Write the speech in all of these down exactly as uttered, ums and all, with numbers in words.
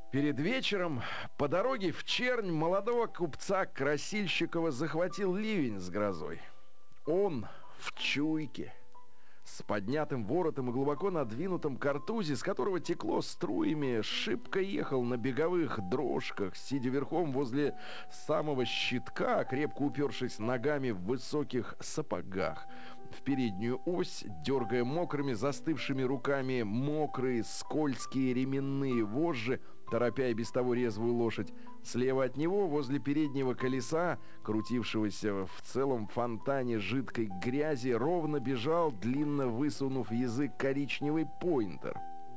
Перед вечером по дороге в Чернь молодого купца Красильщикова захватил ливень с грозой. Он в чуйке, с поднятым воротом и глубоко надвинутом картузе, с которого текло струями, шибко ехал на беговых дрожках, сидя верхом возле самого щитка, крепко упершись ногами в высоких сапогах. В переднюю ось, дергая мокрыми застывшими руками мокрые скользкие ременные вожжи, торопя и без того резвую лошадь. Слева от него, возле переднего колеса, крутившегося в целом фонтане жидкой грязи, ровно бежал, длинно высунув язык, коричневый пойнтер.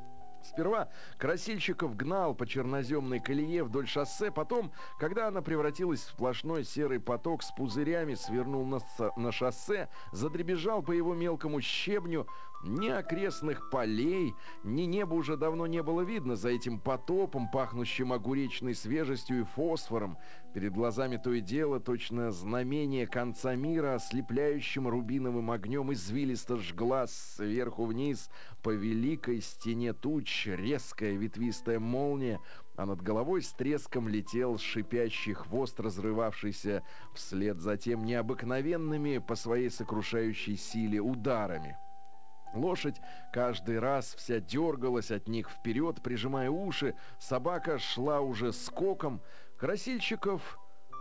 Сперва Красильщиков гнал по черноземной колее вдоль шоссе, потом, когда она превратилась в сплошной серый поток с пузырями, свернул на, на шоссе, задребезжал по его мелкому щебню. Ни окрестных полей, ни неба уже давно не было видно за этим потопом, пахнущим огуречной свежестью и фосфором. Перед глазами то и дело, точно знамение конца мира, ослепляющим рубиновым огнем извилисто жгла сверху вниз по великой стене туч резкая ветвистая молния, а над головой с треском летел шипящий хвост, разрывавшийся вслед за тем необыкновенными по своей сокрушающей силе ударами. Лошадь каждый раз вся дергалась от них вперед, прижимая уши, собака шла уже скоком. Красильщиков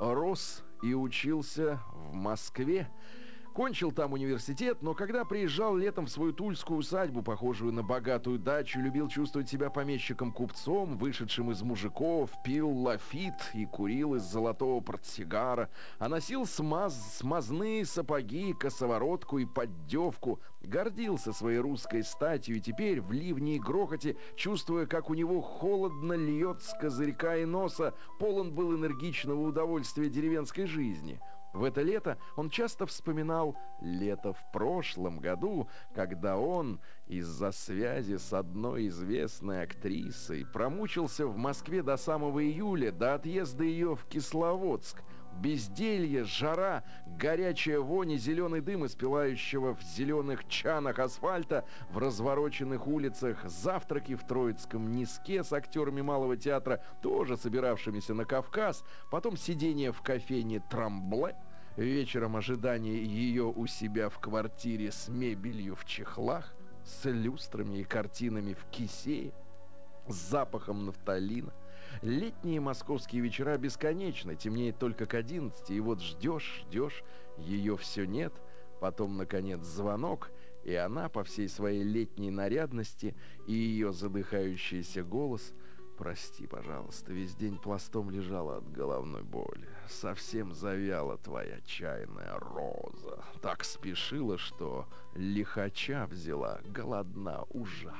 рос и учился в Москве. Кончил там университет, но когда приезжал летом в свою тульскую усадьбу, похожую на богатую дачу, любил чувствовать себя помещиком-купцом, вышедшим из мужиков, пил лафит и курил из золотого портсигара, а носил смаз, смазные сапоги, косоворотку и поддевку, гордился своей русской статью и теперь в ливне и грохоте, чувствуя, как у него холодно льет с козырька и носа, полон был энергичного удовольствия деревенской жизни. В это лето он часто вспоминал лето в прошлом году, когда он из-за связи с одной известной актрисой промучился в Москве до самого июля, до отъезда ее в Кисловодск. Безделье, жара, горячая вонь и зеленый дым из пылающего в зеленых чанах асфальта в развороченных улицах, завтраки в Троицком Низке с актерами Малого театра, тоже собиравшимися на Кавказ, потом сидение в кофейне «Трамбле», вечером ожидание ее у себя в квартире с мебелью в чехлах, с люстрами и картинами в кисее, с запахом нафталина. Летние московские вечера бесконечны, темнеет только к одиннадцати, и вот ждешь, ждешь, ее все нет, потом, наконец, звонок, и она по всей своей летней нарядности и ее задыхающийся голос: «Прости, пожалуйста, весь день пластом лежала от головной боли. Совсем завяла твоя чайная роза. Так спешила, что лихача взяла, голодна ужасно».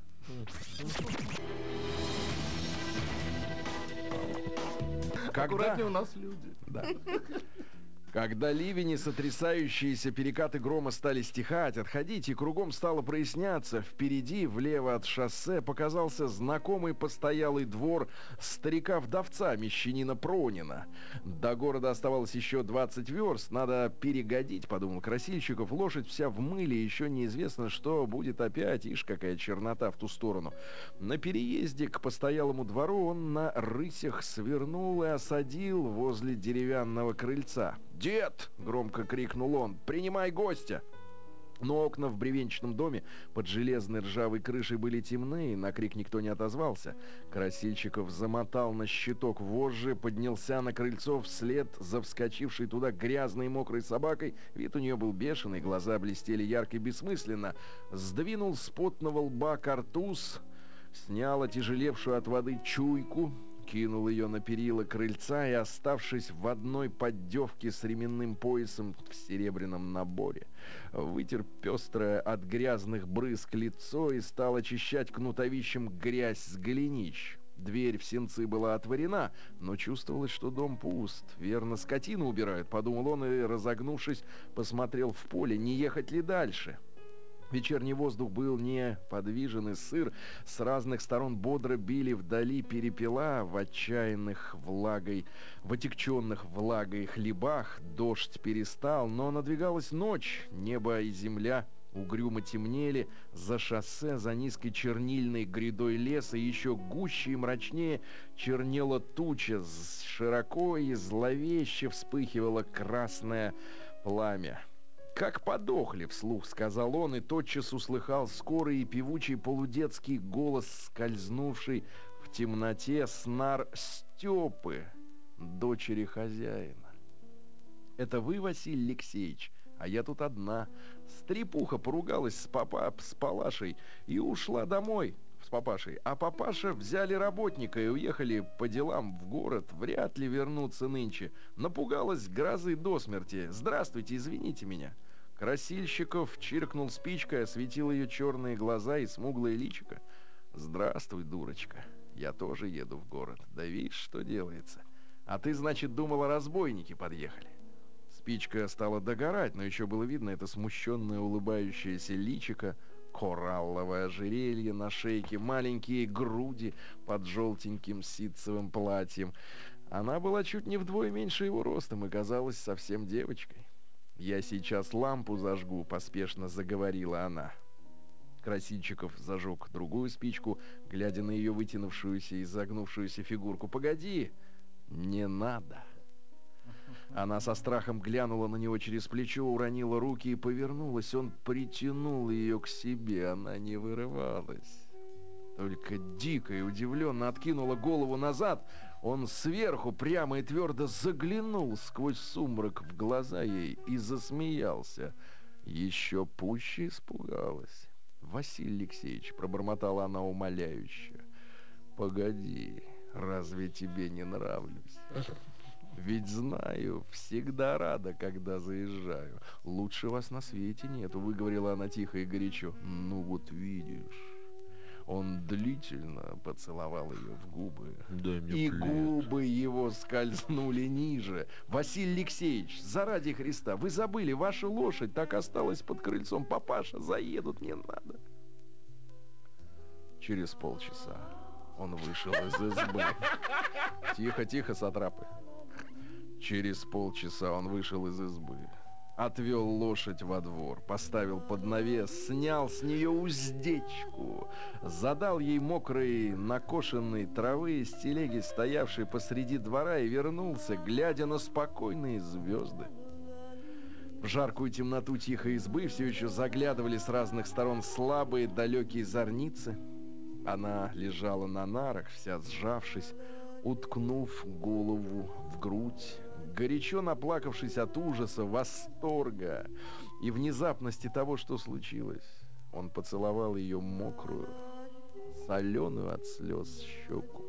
Когда... Аккуратнее, у нас люди. Да. Когда ливень и сотрясающиеся перекаты грома стали стихать, отходить, и кругом стало проясняться, впереди, влево от шоссе, показался знакомый постоялый двор старика-вдовца, мещанина Пронина. До города оставалось еще двадцать верст, надо перегодить, подумал Красильщиков, лошадь вся в мыле, еще неизвестно, что будет опять, ишь, какая чернота в ту сторону. На переезде к постоялому двору он на рысях свернул и осадил возле деревянного крыльца. «Дед!» — громко крикнул он. «Принимай гостя!» Но окна в бревенчатом доме под железной ржавой крышей были темны, и на крик никто не отозвался. Красильщиков замотал на щиток вожжи, поднялся на крыльцо вслед за вскочившей туда грязной и мокрой собакой. Вид у нее был бешеный, глаза блестели ярко и бессмысленно. Сдвинул с потного лба картуз, снял отяжелевшую от воды чуйку, кинул ее на перила крыльца и, оставшись в одной поддевке с ременным поясом в серебряном наборе, вытер пестрое от грязных брызг лицо и стал очищать кнутовищем грязь с голенищ. Дверь в сенцы была отворена, но чувствовалось, что дом пуст. Верно, скотину убирают, подумал он и, разогнувшись, посмотрел в поле, не ехать ли дальше. Вечерний воздух был неподвижен и сыр. С разных сторон бодро били вдали перепела в отчаянных влагой, в отекченных влагой хлебах. Дождь перестал, но надвигалась ночь. Небо и земля угрюмо темнели за шоссе, за низкой чернильной грядой леса, и еще гуще и мрачнее чернела туча, широко и зловеще вспыхивало красное пламя. «Как подохли!» — вслух сказал он, и тотчас услыхал скорый и певучий полудетский голос, скользнувший в темноте, снар Степы, дочери хозяина. «Это вы, Василий Алексеевич? А я тут одна. Стрепуха поругалась с папа, с Палашей и ушла домой с папашей. А папаша взяли работника и уехали по делам в город. Вряд ли вернутся нынче. Напугалась грозы до смерти. Здравствуйте, извините меня». Красильщиков чиркнул спичкой, осветил ее черные глаза и смуглое личико. «Здравствуй, дурочка. Я тоже еду в город. Да видишь, что делается. А ты, значит, думала, разбойники подъехали?» Спичка стала догорать, но еще было видно это смущенное улыбающееся личико, коралловое ожерелье на шейке, маленькие груди под желтеньким ситцевым платьем. Она была чуть не вдвое меньше его ростом и казалась совсем девочкой. «Я сейчас лампу зажгу», — поспешно заговорила она. Красильщиков зажег другую спичку, глядя на ее вытянувшуюся и загнувшуюся фигурку. «Погоди! Не надо!» Она со страхом глянула на него через плечо, уронила руки и повернулась. Он притянул ее к себе. Она не вырывалась. Только дико и удивленно откинула голову назад. Он сверху прямо и твердо заглянул сквозь сумрак в глаза ей и засмеялся. Еще пуще испугалась. «Василий Алексеевич», — пробормотала она умоляюще, — «погоди, разве тебе не нравлюсь? Ведь знаю, всегда рада, когда заезжаю. Лучше вас на свете нету», — выговорила она тихо и горячо. «Ну вот видишь». Он длительно поцеловал ее в губы. Дай мне и плед. Губы его скользнули ниже. «Василий Алексеевич, заради Христа, вы забыли, ваша лошадь так осталась под крыльцом. Папаша, заедут, не надо». Через полчаса он вышел из избы. Тихо, тихо, сатрапы. Через полчаса он вышел из избы. Отвел лошадь во двор, поставил под навес, снял с нее уздечку, задал ей мокрой накошенной травы с телеги, стоявшей посреди двора, и вернулся, глядя на спокойные звезды. В жаркую темноту тихой избы все еще заглядывали с разных сторон слабые далекие зорницы. Она лежала на нарах, вся сжавшись, уткнув голову в грудь, горячо наплакавшись от ужаса, восторга и внезапности того, что случилось. Он поцеловал ее мокрую, соленую от слез щеку,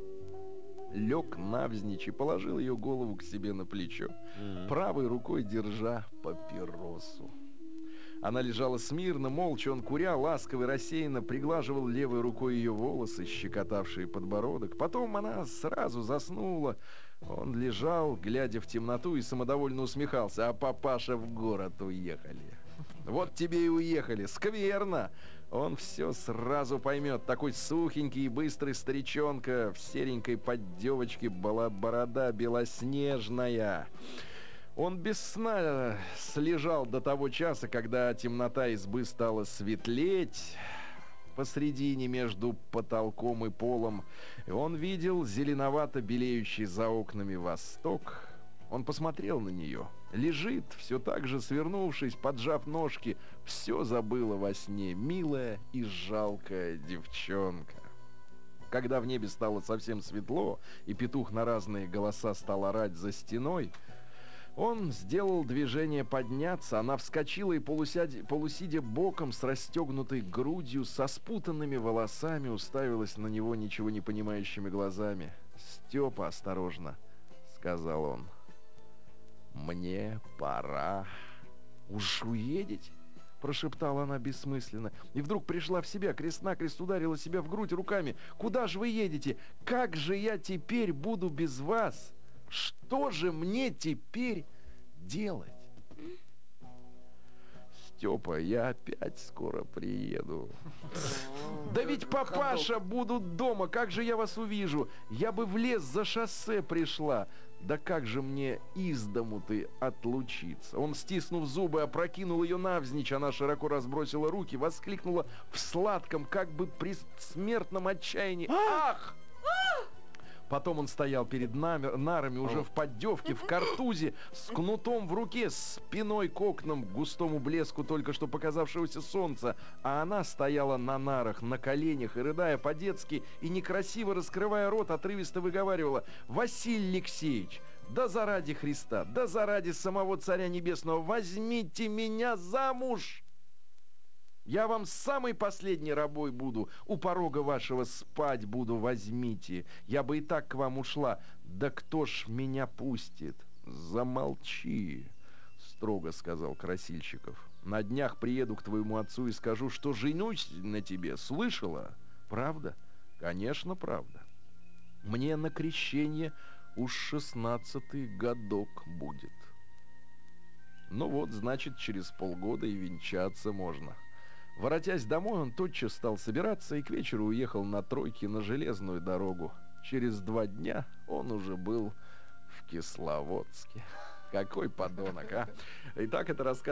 лег навзничь и положил ее голову к себе на плечо, mm-hmm. правой рукой держа папиросу. Она лежала смирно, молча, он, куря, ласково и рассеянно приглаживал левой рукой ее волосы, щекотавшие подбородок. Потом она сразу заснула. Он лежал, глядя в темноту, и самодовольно усмехался. А папаша в город уехали. Вот тебе и уехали. Скверно. Он все сразу поймет. Такой сухенький и быстрый старичонка, в серенькой поддевочке была борода белоснежная. Он без сна слежал до того часа, когда темнота избы стала светлеть. Посредине между потолком и полом он видел зеленовато белеющий за окнами восток. Он посмотрел на нее. Лежит, все так же свернувшись, поджав ножки, все забыла во сне. Милая и жалкая девчонка. Когда в небе стало совсем светло, и петух на разные голоса стал орать за стеной, он сделал движение подняться. Она вскочила и, полусядя, полусидя боком, с расстегнутой грудью, со спутанными волосами, уставилась на него ничего не понимающими глазами. «Степа, осторожно», — сказал он, — «мне пора». «Уж уедете?» — прошептала она бессмысленно. И вдруг пришла в себя, крест-накрест ударила себя в грудь руками. «Куда же вы едете? Как же я теперь буду без вас? Что же мне теперь делать?» «Степа, я опять скоро приеду». «Да ведь папаша будут дома, как же я вас увижу? Я бы в лес за шоссе пришла. Да как же мне из дому ты отлучиться? Он, стиснув зубы, опрокинул ее навзничь. Она широко разбросила руки, воскликнула в сладком, как бы предсмертном отчаянии: «Ах!» Потом он стоял перед нами, нарами уже в поддевке, в картузе, с кнутом в руке, спиной к окнам, к густому блеску только что показавшегося солнца. А она стояла на нарах, на коленях, и, рыдая по-детски, и некрасиво раскрывая рот, отрывисто выговаривала: «Василий Алексеевич, да заради Христа, да заради самого Царя Небесного, возьмите меня замуж! Я вам самый последний рабой буду, у порога вашего спать буду, возьмите. Я бы и так к вам ушла. Да кто ж меня пустит?» «Замолчи», — строго сказал Красильщиков. «На днях приеду к твоему отцу и скажу, что женюсь на тебе. Слышала? Правда?» «Конечно, правда. Мне на крещение уж шестнадцатый годок будет». «Ну вот, значит, через полгода и венчаться можно». Воротясь домой, он тотчас стал собираться и к вечеру уехал на тройке на железную дорогу. Через два дня он уже был в Кисловодске. Какой подонок, а! Итак, это рассказ